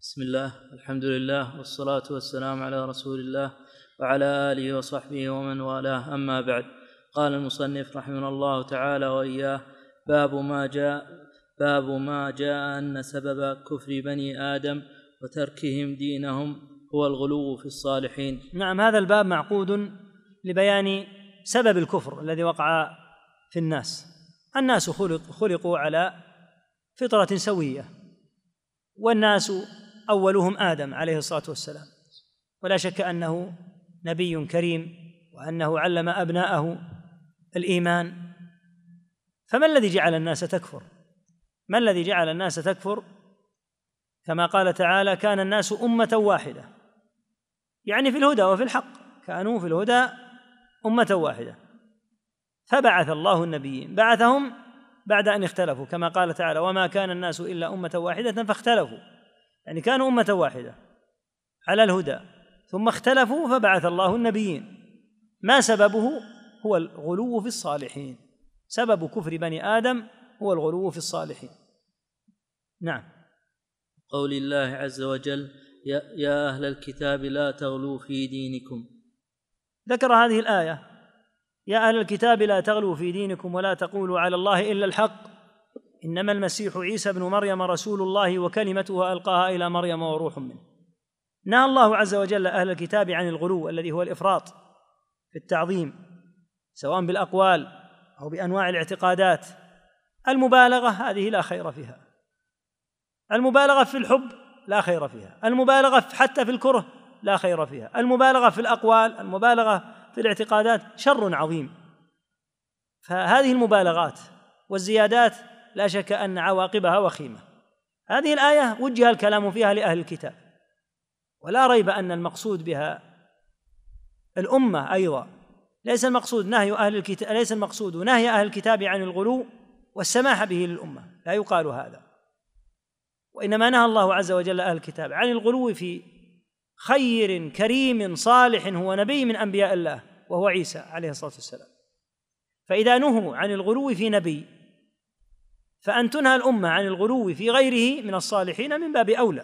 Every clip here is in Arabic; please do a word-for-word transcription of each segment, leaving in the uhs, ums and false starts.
بسم الله، الحمد لله، والصلاة والسلام على رسول الله وعلى آله وصحبه ومن والاه، أما بعد. قال المصنف رحمه الله تعالى وإياه: باب ما جاء باب ما جاء أن سبب كفر بني آدم وتركهم دينهم هو الغلو في الصالحين. نعم، هذا الباب معقود لبيان سبب الكفر الذي وقع في الناس. الناس خلق خلقوا على فطرة سوية، والناس أولهم آدم عليه الصلاة والسلام، ولا شك أنه نبي كريم وأنه علم أبناءه الإيمان. فما الذي جعل الناس تكفر؟ ما الذي جعل الناس تكفر؟ كما قال تعالى: كان الناس أمة واحدة، يعني في الهدى وفي الحق، كانوا في الهدى أمة واحدة، فبعث الله النبيين، بعثهم بعد أن اختلفوا، كما قال تعالى: وما كان الناس إلا أمة واحدة فاختلفوا، يعني كانوا أمة واحدة على الهدى ثم اختلفوا فبعث الله النبيين. ما سببه؟ هو الغلو في الصالحين. سبب كفر بني آدم هو الغلو في الصالحين. نعم. قول الله عز وجل: يا, يا أهل الكتاب لا تغلوا في دينكم. ذكر هذه الآية: يا أهل الكتاب لا تغلوا في دينكم ولا تقولوا على الله إلا الحق إنما المسيح عيسى ابن مريم رسول الله وكلمته ألقاها إلى مريم وروح منه. نهى الله عز وجل أهل الكتاب عن الغلو الذي هو الإفراط في التعظيم، سواء بالأقوال أو بأنواع الاعتقادات. المبالغة هذه لا خير فيها، المبالغة في الحب لا خير فيها، المبالغة حتى في الكره لا خير فيها، المبالغة في الأقوال، المبالغة في الاعتقادات شر عظيم. فهذه المبالغات والزيادات لا شك أن عواقبها وخيمة. هذه الآية وجه الكلام فيها لأهل الكتاب، ولا ريب أن المقصود بها الأمة أيضا. ليس المقصود نهي أهل الكتاب ليس المقصود نهي أهل الكتاب عن الغلو والسماح به للأمة، لا يقال هذا، وإنما نهى الله عز وجل أهل الكتاب عن الغلو في خير كريم صالح هو نبي من أنبياء الله وهو عيسى عليه الصلاة والسلام. فإذا نهوا عن الغلو في نبي، فأن تنهى الأمة عن الغلو في غيره من الصالحين من باب أولى.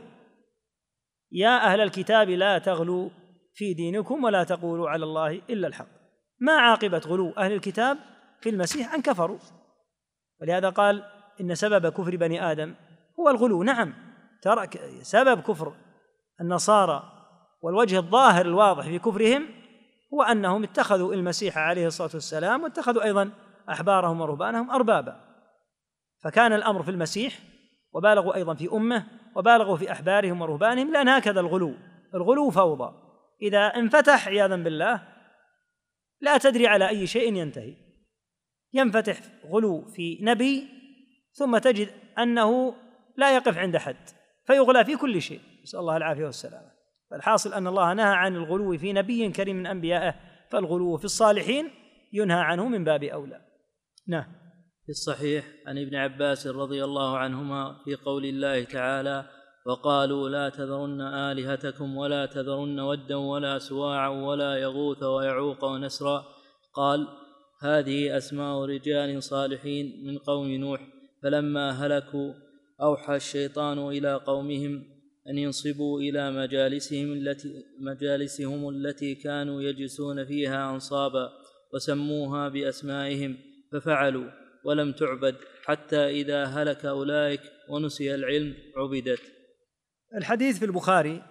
يا أهل الكتاب لا تغلوا في دينكم ولا تقولوا على الله إلا الحق. ما عاقبة غلو أهل الكتاب في المسيح؟ أن كفروا، ولهذا قال: إن سبب كفر بني آدم هو الغلو. نعم، ترك سبب كفر النصارى والوجه الظاهر الواضح في كفرهم هو أنهم اتخذوا المسيح عليه الصلاة والسلام واتخذوا أيضا أحبارهم ورهبانهم أربابا، فكان الأمر في المسيح وبالغوا أيضا في أمه وبالغوا في أحبارهم ورهبانهم، لأن هكذا الغلو الغلو فوضى. إذا انفتح عياذا بالله لا تدري على أي شيء ينتهي. ينفتح غلو في نبي ثم تجد أنه لا يقف عند حد، فيغلى في كل شيء، نسأل الله العافية والسلامة. فالحاصل أن الله نهى عن الغلو في نبي كريم من أنبيائه، فالغلو في الصالحين ينهى عنه من باب أولى. نعم. في الصحيح عن ابن عباس رضي الله عنهما في قول الله تعالى: وقالوا لا تذرن آلهتكم ولا تذرن ودا ولا سواعا ولا يغوث ويعوق ونسرا، قال: هذه أسماء رجال صالحين من قوم نوح، فلما هلكوا أوحى الشيطان إلى قومهم أن ينصبوا إلى مجالسهم التي, مجالسهم التي كانوا يجلسون فيها أنصابا، وسموها بأسمائهم، ففعلوا ولم تعبد، حتى إذا هلك أولئك ونسي العلم عبدت. الحديث في البخاري،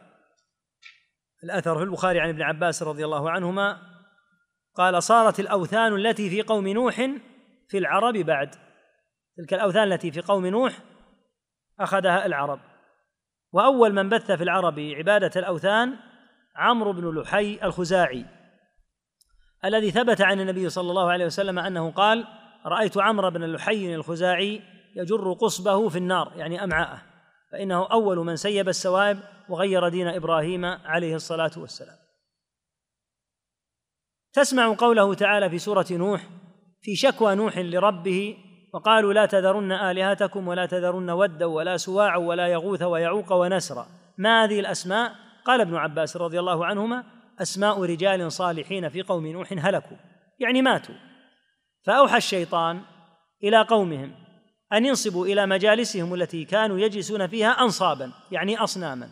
الأثر في البخاري عن ابن عباس رضي الله عنهما قال: صارت الأوثان التي في قوم نوح في العرب بعد. تلك الأوثان التي في قوم نوح أخذها العرب، وأول من بث في العرب عبادة الأوثان عمرو بن لحي الخزاعي، الذي ثبت عن النبي صلى الله عليه وسلم أنه قال: رأيت عمرو بن لحي الخزاعي يجر قصبه في النار، يعني أمعاءه، فإنه أول من سيب السوائب وغير دين إبراهيم عليه الصلاة والسلام. تسمع قوله تعالى في سورة نوح في شكوى نوح لربه: وقالوا لا تذرن آلهتكم ولا تذرن ودا ولا سواعا ولا يغوث ويعوق ونسرا. ما هذه الأسماء؟ قال ابن عباس رضي الله عنهما: أسماء رجال صالحين في قوم نوح هلكوا، يعني ماتوا، فأوحى الشيطان إلى قومهم أن ينصبوا إلى مجالسهم التي كانوا يجلسون فيها أنصابا، يعني أصناما،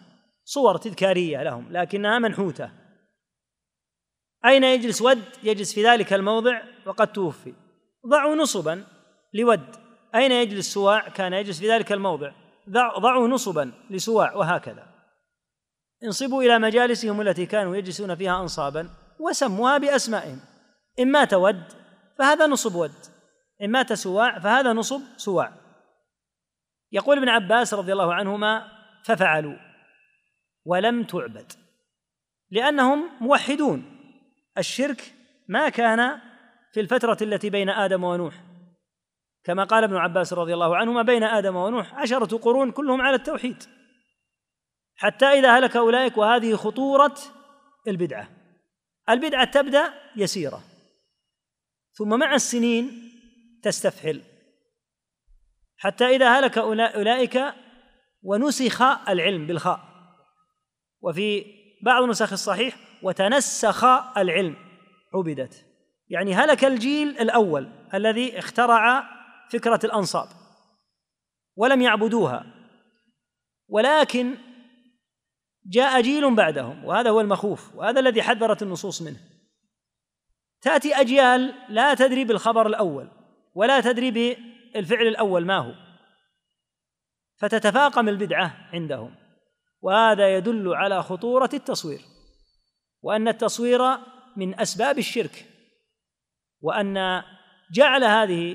صور تذكارية لهم لكنها منحوتة. أين يجلس ود؟ يجلس في ذلك الموضع وقد توفي. ضعوا نصبا لود. أين يجلس سواع؟ كان يجلس في ذلك الموضع. ضعوا نصبا لسواع، وهكذا. انصبوا إلى مجالسهم التي كانوا يجلسون فيها أنصابا وسموها بأسمائهم. إن مات ود فهذا نصب ود، إن مات سواع فهذا نصب سواع. يقول ابن عباس رضي الله عنهما: ففعلوا ولم تعبد، لأنهم موحدون. الشرك ما كان في الفترة التي بين آدم ونوح، كما قال ابن عباس رضي الله عنهما: بين آدم ونوح عشرة قرون كلهم على التوحيد، حتى إذا هلك أولئك. وهذه خطورة البدعة. البدعة تبدأ يسيرة، ثم مع السنين تستفحل، حتى إذا هلك أولئك ونسخ العلم بالخاء. وفي بعض نسخ الصحيح: وتنسخ العلم عبدت، يعني هلك الجيل الأول الذي اخترع فكرة الأنصاب ولم يعبدوها، ولكن جاء جيل بعدهم، وهذا هو المخوف، وهذا الذي حذرت النصوص منه. تأتي أجيال لا تدري بالخبر الأول ولا تدري بالفعل الأول ما هو، فتتفاقم البدعة عندهم، وهذا يدل على خطورة التصوير، وأن التصوير من أسباب الشرك، وأن جعل هذه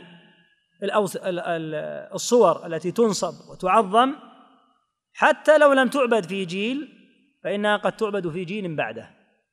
الصور التي تنصب وتعظم حتى لو لم تعبد في جيل فإنها قد تعبد في جيل بعده.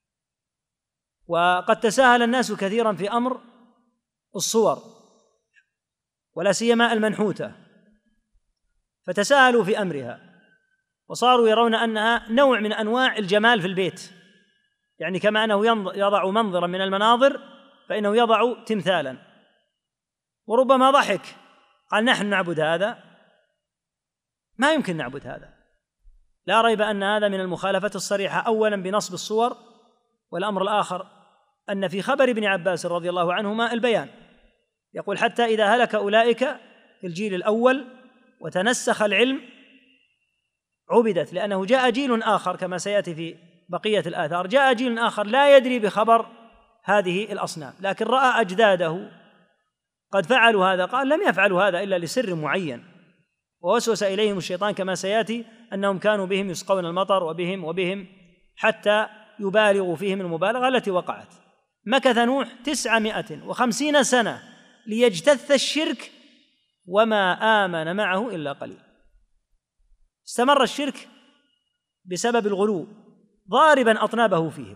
وقد تساهل الناس كثيرا في أمر الصور، ولا سيما المنحوتة، فتساهلوا في أمرها وصاروا يرون أنها نوع من أنواع الجمال في البيت، يعني كما أنه يضع منظرا من المناظر فإنه يضع تمثالا. وربما ضحك قال: نحن نعبد هذا؟ ما يمكن نعبد هذا. لا ريب أن هذا من المخالفة الصريحة، أولا بنصب الصور، والأمر الآخر أن في خبر ابن عباس رضي الله عنهما البيان، يقول: حتى إذا هلك أولئك في الجيل الأول وتنسخ العلم عبدت، لأنه جاء جيل آخر كما سيأتي في بقية الآثار، جاء جيل آخر لا يدري بخبر هذه الأصنام، لكن رأى أجداده قد فعلوا هذا، قال: لم يفعلوا هذا إلا لسر معين، ووسوس إليهم الشيطان كما سيأتي أنهم كانوا بهم يسقون المطر وبهم وبهم حتى يبالغوا فيهم المبالغة التي وقعت. مكث نوح تسعمائة وخمسين سنة ليجتث الشرك وما آمن معه إلا قليل. استمر الشرك بسبب الغلو ضاربا أطنابه فيهم،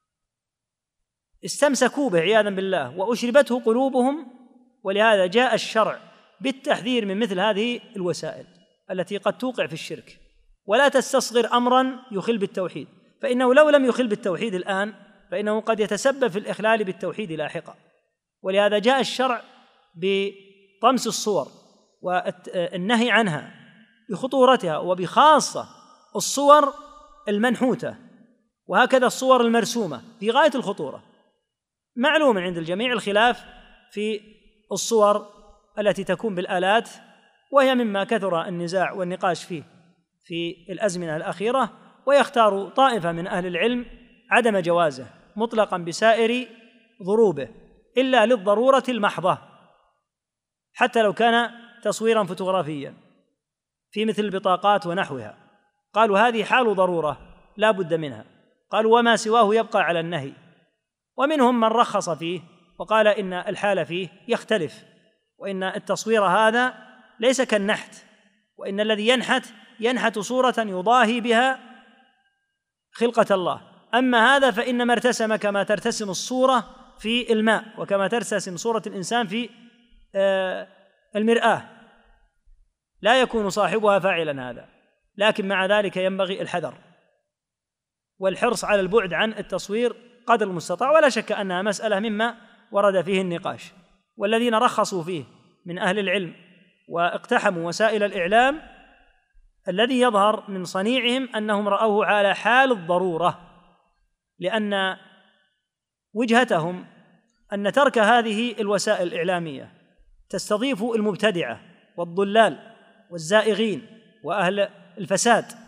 استمسكوا به عياذا بالله وأشربته قلوبهم. ولهذا جاء الشرع بالتحذير من مثل هذه الوسائل التي قد توقع في الشرك. ولا تستصغر أمرا يخل بالتوحيد، فإنه لو لم يخل بالتوحيد الآن فإنه قد يتسبب في الإخلال بالتوحيد لاحقا. ولهذا جاء الشرع بطمس الصور والنهي عنها بخطورتها، وبخاصة الصور المنحوتة، وهكذا الصور المرسومة في غاية الخطورة. معلوم عند الجميع الخلاف في الصور التي تكون بالآلات، وهي مما كثر النزاع والنقاش فيه في الأزمنة الأخيرة، ويختار طائفة من أهل العلم عدم جوازه مطلقا بسائر ضروبه إلا للضرورة المحضة، حتى لو كان تصويرا فوتوغرافيا في مثل البطاقات ونحوها. قالوا هذه حال ضرورة لا بد منها، قالوا وما سواه يبقى على النهي. ومنهم من رخص فيه وقال إن الحال فيه يختلف، وإن التصوير هذا ليس كالنحت، وإن الذي ينحت ينحت صورة يضاهي بها خلقة الله، أما هذا فإنما ارتسم كما ترتسم الصورة في الماء، وكما ترتسم صورة الإنسان في المرآة، لا يكون صاحبها فاعلا هذا. لكن مع ذلك ينبغي الحذر والحرص على البعد عن التصوير قدر المستطاع، ولا شك أنها مسألة مما ورد فيه النقاش. والذين رخصوا فيه من أهل العلم واقتحموا وسائل الإعلام الذي يظهر من صنيعهم أنهم رأوه على حال الضرورة، لأن وجهتهم أن ترك هذه الوسائل الإعلامية تستضيف المبتدعة والضلال والزائغين وأهل الفساد،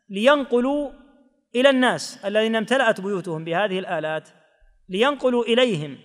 لينقلوا إلى الناس الذين امتلأت بيوتهم بهذه الآلات، لينقلوا إليهم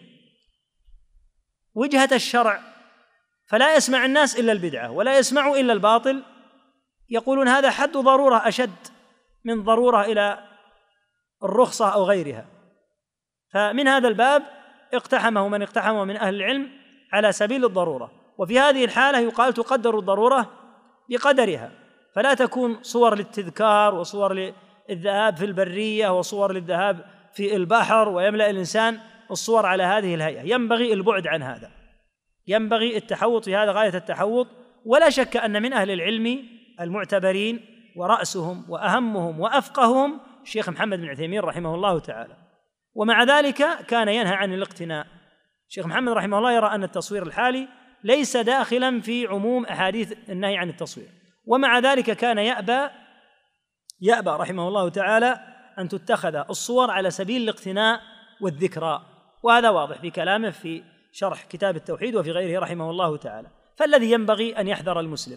وجهة الشرع، فلا يسمع الناس إلا البدعة ولا يسمعوا إلا الباطل، يقولون هذا حد ضرورة أشد من ضرورة إلى الرخصة أو غيرها. فمن هذا الباب اقتحمه من اقتحمه من أهل العلم على سبيل الضرورة، وفي هذه الحالة يقال تقدر الضرورة بقدرها، فلا تكون صور للتذكار وصور للذهاب في البرية وصور للذهاب في البحر ويملأ الإنسان الصور على هذه الهيئة. ينبغي البعد عن هذا، ينبغي التحوط في هذا غاية التحوط. ولا شك أن من أهل العلم المعتبرين ورأسهم وأهمهم وأفقههم الشيخ محمد بن عثيمين رحمه الله تعالى، ومع ذلك كان ينهى عن الاقتناء. الشيخ محمد رحمه الله يرى أن التصوير الحالي ليس داخلا في عموم أحاديث النهي عن التصوير، ومع ذلك كان يأبى يأبى رحمه الله تعالى أن تتخذ الصور على سبيل الاقتناء والذكرى، وهذا واضح في كلامه في شرح كتاب التوحيد وفي غيره رحمه الله تعالى. فالذي ينبغي أن يحذر المسلم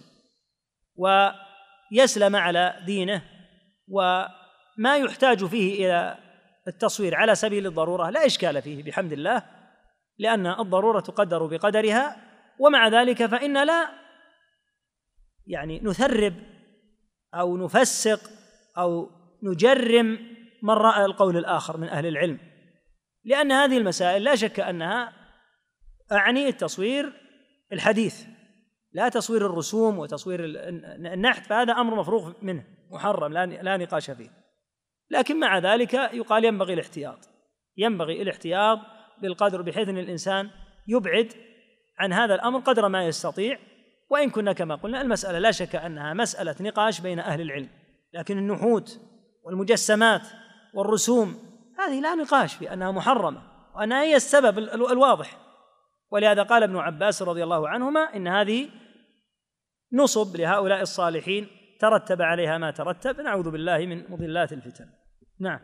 ويسلم على دينه، وما يحتاج فيه إلى التصوير على سبيل الضرورة لا إشكال فيه بحمد الله، لأن الضرورة تقدر بقدرها. ومع ذلك فإن لا يعني نثرب أو نفسق أو نجرم من رأى القول الآخر من أهل العلم، لأن هذه المسائل لا شك أنها أعني التصوير الحديث، لا تصوير الرسوم وتصوير النحت، فهذا أمر مفروغ منه محرم لا نقاش فيه. لكن مع ذلك يقال ينبغي الاحتياط، ينبغي الاحتياط بالقدر، بحيث أن الإنسان يبعد عن هذا الأمر قدر ما يستطيع. وإن كنا كما قلنا المسألة لا شك أنها مسألة نقاش بين أهل العلم، لكن النحوت والمجسمات والرسوم هذه لا نقاش في أنها محرمة وأنها هي السبب الواضح. ولهذا قال ابن عباس رضي الله عنهما إن هذه نصب لهؤلاء الصالحين ترتب عليها ما ترتب، نعوذ بالله من مضلات الفتن. نعم.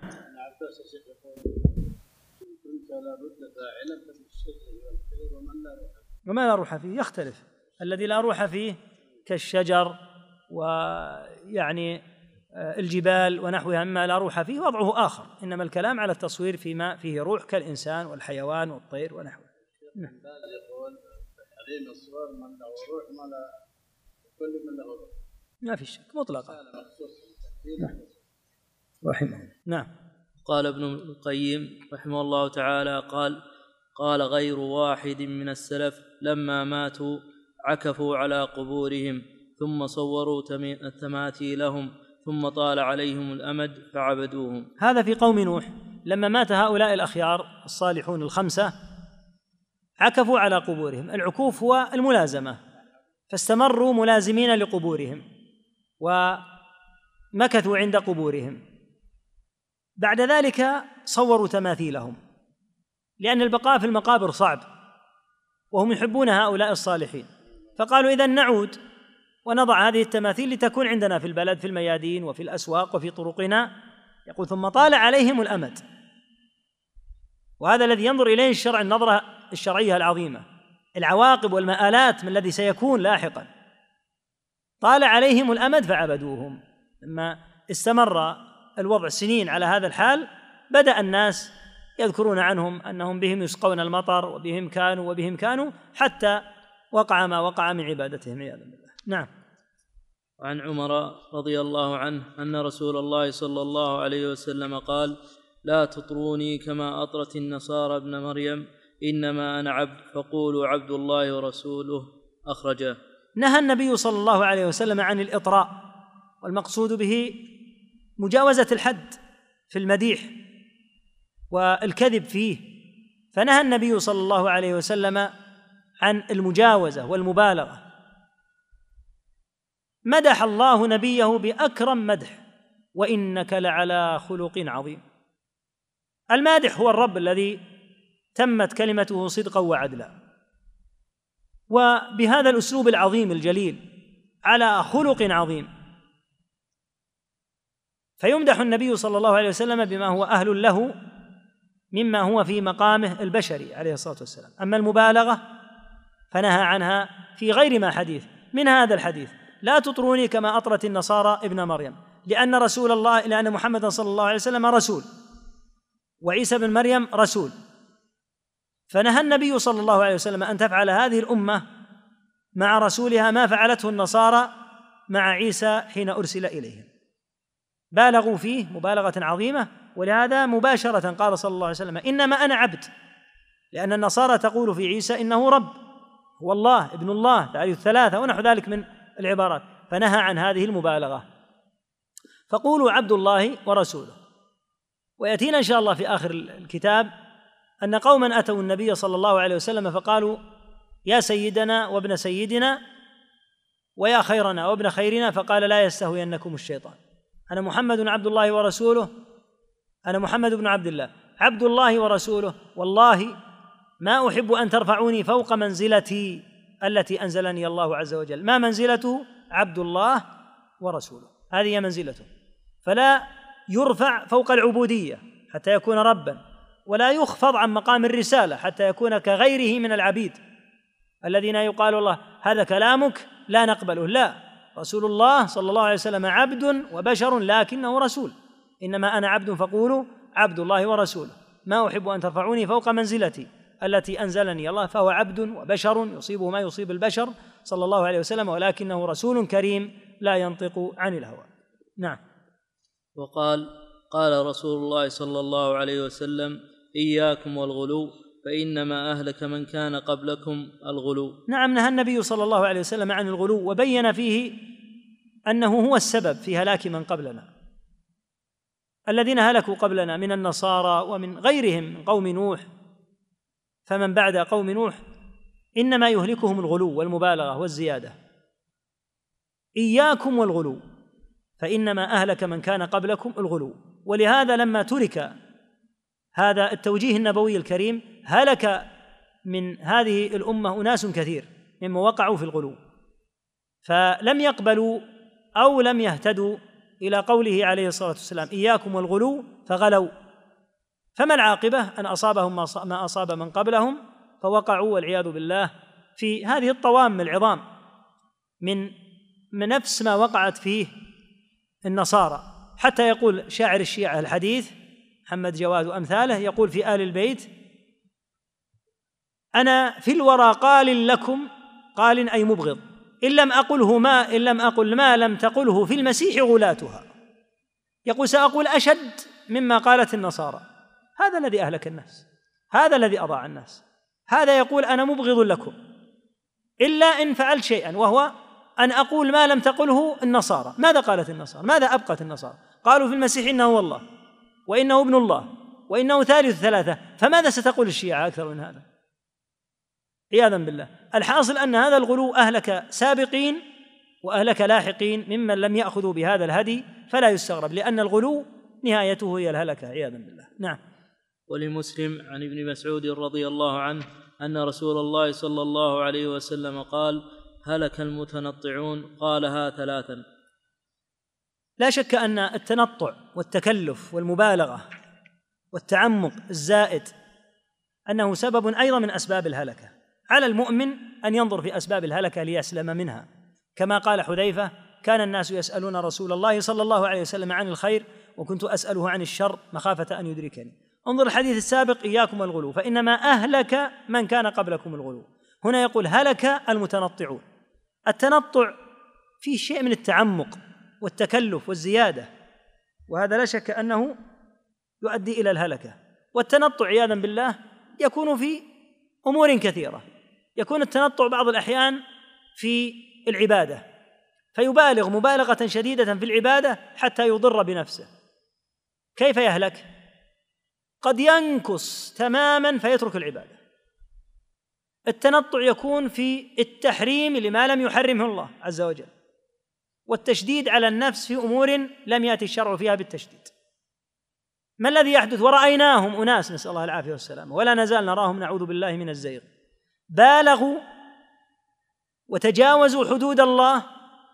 وما لا روح فيه يختلف، الذي لا روح فيه كالشجر ويعني الجبال ونحوها مما لا روح فيه وضعه آخر، إنما الكلام على التصوير فيما فيه روح كالإنسان والحيوان والطير ونحوه. نعم. ما في شك مطلقا. رحمه نعم. قال ابن القيم رحمه الله تعالى قال قال غير واحد من السلف لما ماتوا عكفوا على قبورهم ثم صوروا تماثيلهم ثم طال عليهم الأمد فعبدوهم. هذا في قوم نوح لما مات هؤلاء الأخيار الصالحون الخمسة عكفوا على قبورهم. العكوف هو الملازمة، فاستمروا ملازمين لقبورهم ومكثوا عند قبورهم. بعد ذلك صوروا تماثيلهم، لأن البقاء في المقابر صعب وهم يحبون هؤلاء الصالحين، فقالوا إذن نعود ونضع هذه التماثيل لتكون عندنا في البلد في الميادين وفي الأسواق وفي طرقنا. يقول ثم طال عليهم الأمد، وهذا الذي ينظر إليه الشرع النظرة الشرعية العظيمة، العواقب والمآلات من الذي سيكون لاحقا. طال عليهم الأمد فعبدوهم. لما استمر الوضع سنين على هذا الحال بدأ الناس يذكرون عنهم أنهم بهم يسقون المطر وبهم كانوا وبهم كانوا حتى وقع ما وقع من عبادتهم عياذا بالله. نعم. وعن عمر رضي الله عنه أن رسول الله صلى الله عليه وسلم قال لا تطروني كما أطرت النصارى ابن مريم إنما أنا عبد فقولوا عبد الله ورسوله. أخرجه. نهى النبي صلى الله عليه وسلم عن الإطراء، والمقصود به مجاوزة الحد في المديح والكذب فيه، فنهى النبي صلى الله عليه وسلم عن المجاوزة والمبالغة. مدح الله نبيه بأكرم مدح وإنك لعلى خلق عظيم. المادح هو الرب الذي تمت كلمته صدقا وعدلا، وبهذا الأسلوب العظيم الجليل على خلق عظيم، فيمدح النبي صلى الله عليه وسلم بما هو أهل له مما هو في مقامه البشري عليه الصلاة والسلام. أما المبالغة فنهى عنها في غير ما حديث، من هذا الحديث لا تطروني كما أطرت النصارى ابن مريم. لأن رسول الله لأن محمدا صلى الله عليه وسلم رسول، وعيسى بن مريم رسول، فنهى النبي صلى الله عليه وسلم أن تفعل هذه الأمة مع رسولها ما فعلته النصارى مع عيسى حين أرسل إليهم، بالغوا فيه مبالغة عظيمة. ولهذا مباشرة قال صلى الله عليه وسلم: إنما أنا عبد، لأن النصارى تقول في عيسى إنه رب، هو الله، ابن الله، ثالث الثلاثة، ونحو ذلك من العبارات، فنهى عن هذه المبالغة. فقولوا عبد الله ورسوله. ويأتينا إن شاء الله في آخر الكتاب أن قوما أتوا النبي صلى الله عليه وسلم فقالوا: يا سيدنا وابن سيدنا ويا خيرنا وابن خيرنا، فقال: لا يستهوينكم الشيطان، أنا محمد عبد الله ورسوله، أنا محمد بن عبد الله عبد الله ورسوله، والله ما أحب أن ترفعوني فوق منزلتي التي أنزلني الله عز وجل. ما منزلته؟ عبد الله ورسوله، هذه منزلته، فلا يرفع فوق العبودية حتى يكون ربا، ولا يخفض عن مقام الرسالة حتى يكون كغيره من العبيد الذين يقال الله هذا كلامك لا نقبله. لا، رسول الله صلى الله عليه وسلم عبد وبشر لكنه رسول. إنما أنا عبد فقولوا عبد الله ورسوله، ما أحب أن ترفعوني فوق منزلتي التي أنزلني الله، فهو عبد وبشر يصيبه ما يصيب البشر صلى الله عليه وسلم، ولكنه رسول كريم لا ينطق عن الهوى. نعم. وقال: قال رسول الله صلى الله عليه وسلم: إياكم والغلو فإنما أهلك من كان قبلكم الغلو. نعم، نهى النبي صلى الله عليه وسلم عن الغلو، وبين فيه أنه هو السبب في هلاك من قبلنا، الذين هلكوا قبلنا من النصارى ومن غيرهم من قوم نوح، فمن بعد قوم نوح إنما يهلكهم الغلو والمبالغة والزيادة. إياكم والغلو فإنما أهلك من كان قبلكم الغلو. ولهذا لما ترك هذا التوجيه النبوي الكريم هلك من هذه الأمة أناس كثير ممن وقعوا في الغلو، فلم يقبلوا أو لم يهتدوا إلى قوله عليه الصلاة والسلام: إياكم والغلو، فغلوا. فما العاقبة؟ أن أصابهم ما أصاب من قبلهم، فوقعوا والعياذ بالله في هذه الطوام العظام من من نفس ما وقعت فيه النصارى. حتى يقول شاعر الشيعة الحديث محمد جواد وأمثاله، يقول في آل البيت: أنا في الورى قال لكم، قال أي مبغض، إن لم أقله ما إن لم أقل ما لم تقله في المسيح غلاتها. يقول سأقول أشد مما قالت النصارى. هذا الذي أهلك الناس، هذا الذي أضاع الناس. هذا يقول أنا مبغض لكم إلا إن فعلت شيئا، وهو أن أقول ما لم تقله النصارى. ماذا قالت النصارى؟ ماذا أبقت النصارى؟ قالوا في المسيح إنه هو الله، وإنه ابن الله، وإنه ثالث ثلاثة، فماذا ستقول الشيعة أكثر من هذا؟ عياذا بالله. الحاصل أن هذا الغلو أهلك سابقين وأهلك لاحقين ممن لم يأخذوا بهذا الهدي، فلا يستغرب، لأن الغلو نهايته هي الهلكة عياذا بالله. نعم. ولمسلم عن ابن مسعود رضي الله عنه أن رسول الله صلى الله عليه وسلم قال: هلك المتنطعون، قالها ثلاثا. لا شك أن التنطع والتكلف والمبالغة والتعمق الزائد أنه سبب أيضا من أسباب الهلكة. على المؤمن أن ينظر في أسباب الهلكة ليسلم منها، كما قال حذيفة: كان الناس يسألون رسول الله صلى الله عليه وسلم عن الخير وكنت أسأله عن الشر مخافة أن يدركني. انظر الحديث السابق: إياكم الغلو فإنما أهلك من كان قبلكم الغلو. هنا يقول هلك المتنطعون. التنطع فيه شيء من التعمق والتكلف والزيادة، وهذا لا شك أنه يؤدي إلى الهلكة. والتنطع عياذا بالله يكون في أمور كثيرة. يكون التنطع بعض الأحيان في العبادة، فيبالغ مبالغة شديدة في العبادة حتى يضر بنفسه. كيف يهلك؟ قد ينكس تماما فيترك العبادة. التنطع يكون في التحريم لما لم يحرمه الله عز وجل، والتشديد على النفس في أمور لم يأتي الشرع فيها بالتشديد. ما الذي يحدث؟ ورأيناهم أناس، نسأل الله العافية والسلامة، ولا نزال نراهم، نعوذ بالله من الزيغ، بالغوا وتجاوزوا حدود الله،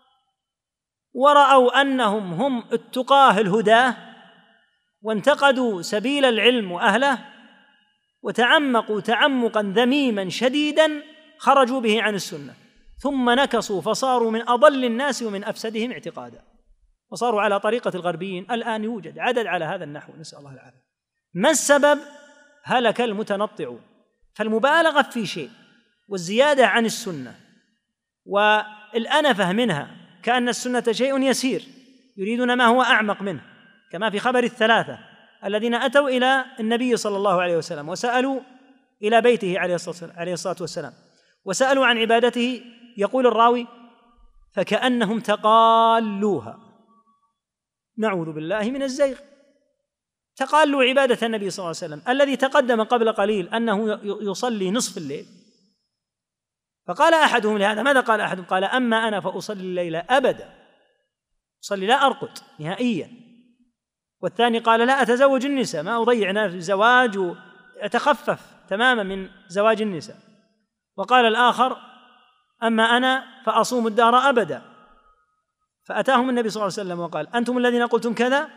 ورأوا أنهم هم التقاه الهداه، وانتقدوا سبيل العلم وأهله، وتعمقوا تعمقا ذميما شديدا خرجوا به عن السنة، ثم نكصوا فصاروا من أضل الناس ومن أفسدهم اعتقادا. وصاروا على طريقة الغربيين. الآن يوجد عدد على هذا النحو، نسأل الله العافية. ما السبب؟ هلك المتنطعون. فالمبالغة في شيء والزيادة عن السنة والأنفة منها، كأن السنة شيء يسير، يريدون ما هو أعمق منه، كما في خبر الثلاثة الذين أتوا إلى النبي صلى الله عليه وسلم وسألوا إلى بيته عليه الصلاة والسلام وسألوا عن عبادته. يقول الراوي: فكأنهم تقالوها. نعوذ بالله من الزيغ. تقالوا عبادة النبي صلى الله عليه وسلم الذي تقدم قبل قليل أنه يصلي نصف الليل. فقال أحدهم لهذا، ماذا قال أحدهم؟ قال: أما أنا فأصلي الليل أبدا، أصلي لا أرقد نهائيا. والثاني قال: لا أتزوج النساء، ما أضيع نفسي الزواج، وأتخفف تماما من زواج النساء. وقال الآخر: أما أنا فأصوم الدهر أبدا. فأتاهم النبي صلى الله عليه وسلم وقال: أنتم الذين قلتم كذا،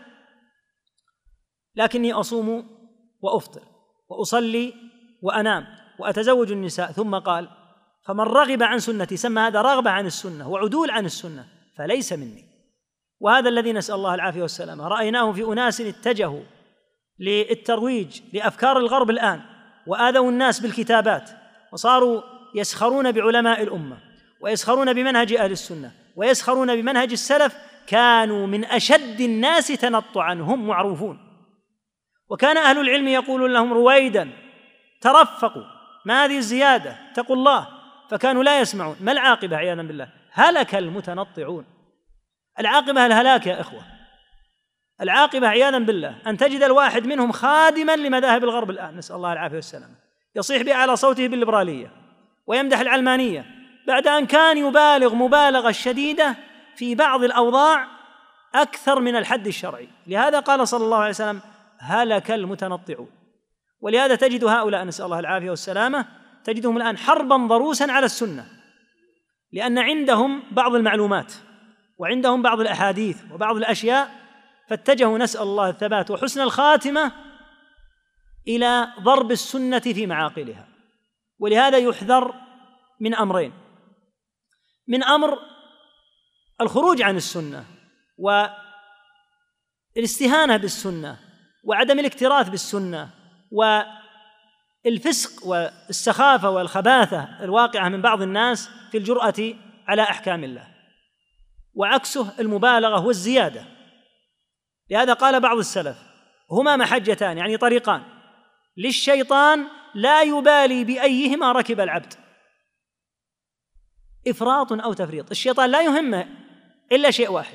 لكني أصوم وأفطر وأصلي وأنام وأتزوج النساء. ثم قال: فمن رغب عن سنتي، سمى هذا رغبة عن السنة وعدول عن السنة، فليس مني. وهذا الذي نسأل الله العافية والسلامة رأيناه في أناس اتجهوا للترويج لأفكار الغرب الآن، وآذوا الناس بالكتابات، وصاروا يسخرون بعلماء الأمة ويسخرون بمنهج أهل السنة ويسخرون بمنهج السلف. كانوا من أشد الناس تنطعا، هم معروفون. وكان أهل العلم يقولون لهم: رويدا، ترفقوا، ما هذه الزيادة، اتقوا الله. فكانوا لا يسمعون. ما العاقبة عياذا بالله؟ هلك المتنطعون. العاقبة الهلاك يا إخوة. العاقبة عياذا بالله أن تجد الواحد منهم خادما لمذاهب الغرب الآن، نسأل الله العافية والسلامة، يصيح بأعلى صوته بالليبرالية ويمدح العلمانية، بعد أن كان يبالغ مبالغة شديدة في بعض الأوضاع أكثر من الحد الشرعي. لهذا قال صلى الله عليه وسلم: هلك المتنطعون. ولهذا تجد هؤلاء، نسأل الله العافية والسلامة، تجدهم الآن حربا ضروسا على السنة، لأن عندهم بعض المعلومات وعندهم بعض الأحاديث وبعض الأشياء، فاتجهوا، نسأل الله الثبات وحسن الخاتمة، إلى ضرب السنة في معاقلها. ولهذا يحذر من أمرين: من أمر الخروج عن السنة والاستهانة بالسنة وعدم الاكتراث بالسنة والفسق والسخافة والخباثة الواقعة من بعض الناس في الجرأة على أحكام الله، وعكسه المبالغة والزيادة. لهذا قال بعض السلف: هما محجتان، يعني طريقان، للشيطان لا يبالي بأيهما ركب العبد، إفراط أو تفريط. الشيطان لا يهمه إلا شيء واحد: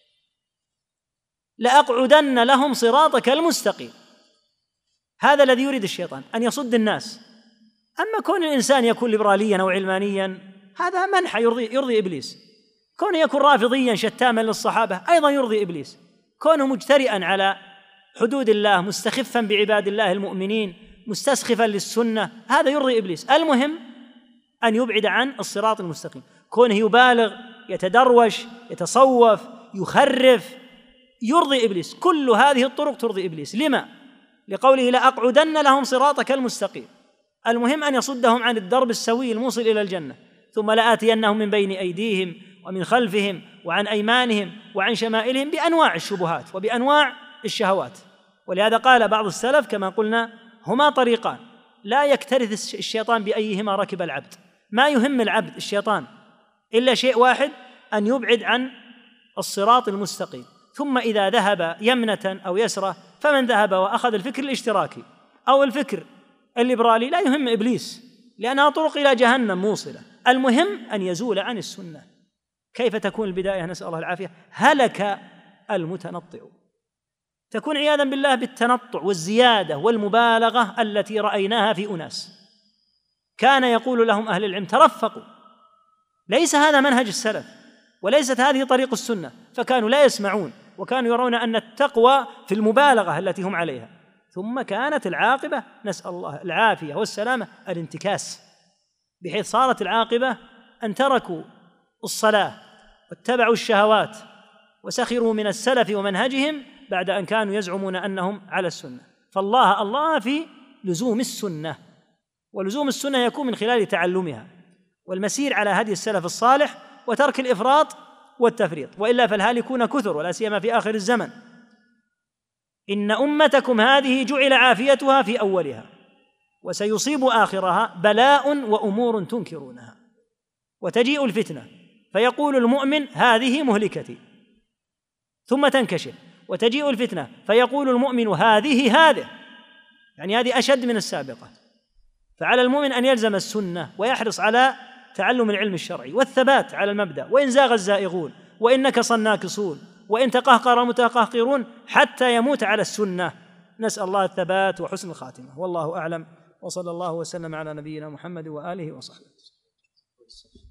لأقعدن لهم صراطك المستقيم. هذا الذي يريد الشيطان، أن يصد الناس. أما كون الإنسان يكون ليبراليا أو علمانيا، هذا منحى يرضي, يرضي إبليس. كونه يكون رافضيا شتاما للصحابة أيضا يرضي إبليس. كونه مجترئا على حدود الله، مستخفا بعباد الله المؤمنين، مستسخفا للسنة، هذا يرضي إبليس. المهم أن يبعد عن الصراط المستقيم. كونه يبالغ، يتدروش، يتصوف، يخرف، يرضي إبليس. كل هذه الطرق ترضي إبليس. لما؟ لقوله: لأقعدن لهم صراطك المستقيم. المهم أن يصدهم عن الدرب السوي الموصل إلى الجنة. ثم لآتينهم من بين أيديهم ومن خلفهم وعن أيمانهم وعن شمائلهم، بأنواع الشبهات وبأنواع الشهوات. ولهذا قال بعض السلف كما قلنا: هما طريقان لا يكترث الشيطان بأيهما ركب العبد. ما يهم العبد الشيطان إلا شيء واحد: أن يبعد عن الصراط المستقيم. ثم إذا ذهب يمنة أو يسرة، فمن ذهب وأخذ الفكر الاشتراكي أو الفكر الليبرالي لا يهم إبليس، لأنها طرق إلى جهنم موصلة. المهم أن يزول عن السنة. كيف تكون البداية؟ نسأل الله العافية. هلك المتنطع. تكون عياذا بالله بالتنطع والزيادة والمبالغة التي رأيناها في أناس. كان يقول لهم أهل العلم: ترفقوا. ليس هذا منهج السلف وليست هذه طريق السنة، فكانوا لا يسمعون، وكانوا يرون أن التقوى في المبالغة التي هم عليها. ثم كانت العاقبة، نسأل الله العافية والسلامة، الانتكاس، بحيث صارت العاقبة أن تركوا الصلاة واتبعوا الشهوات وسخروا من السلف ومنهجهم بعد أن كانوا يزعمون أنهم على السنة. فالله الله في لزوم السنة، ولزوم السنة يكون من خلال تعلمها والمسير على هدي السلف الصالح وترك الإفراط والتفريط، وإلا فالهالكون كثر، ولا سيما في آخر الزمن. إن أمتكم هذه جعل عافيتها في أولها وسيصيب آخرها بلاء وأمور تنكرونها. وتجيء الفتنة فيقول المؤمن هذه مهلكتي، ثم تنكشف، وتجيء الفتنة فيقول المؤمن هذه هذه، يعني هذه أشد من السابقة. فعلى المؤمن أن يلزم السنة ويحرص على تعلم العلم الشرعي والثبات على المبدأ، وإن زاغ الزائغون، وإن نكص الناكصون، وإن تقهقر المتقهقرون، حتى يموت على السنة. نسأل الله الثبات وحسن الخاتمة، والله أعلم، وصلى الله وسلم على نبينا محمد وآله وصحبه.